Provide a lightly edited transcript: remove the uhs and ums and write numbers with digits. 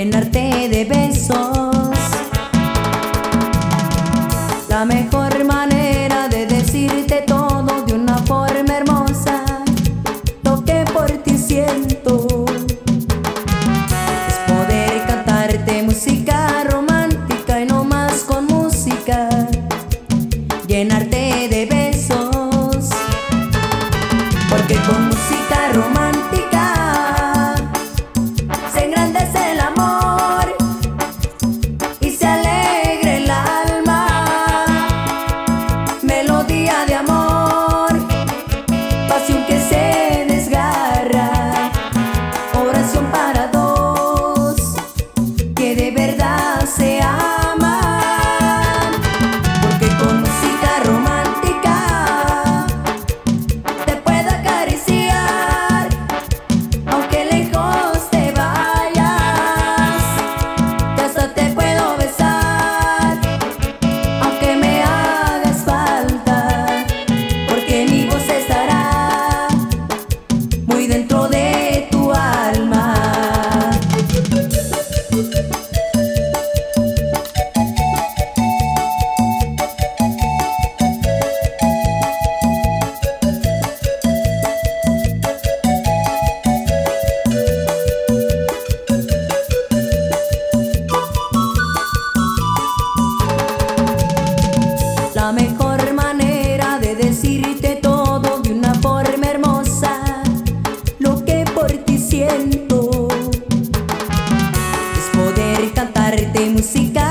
llenarte de besos. La mejor manera de decirte todo de una forma hermosa, lo que por ti siento, es poder cantarte música romántica y no más con música, llenarte de besos, porque con música romántica se engrandece el amor y se alegra el alma. Melodía de amor, pasión que se desgarra, oración para dos que de verdad se aman, porque con música romántica te puedo acariciar, aunque lejos te vayas, que hasta te puedo besar, aunque me hagas falta, porque mi voz estará muy dentro de tu alma. La mejor manera de decirte todo de una forma hermosa, lo que por ti siento, es poder cantarte música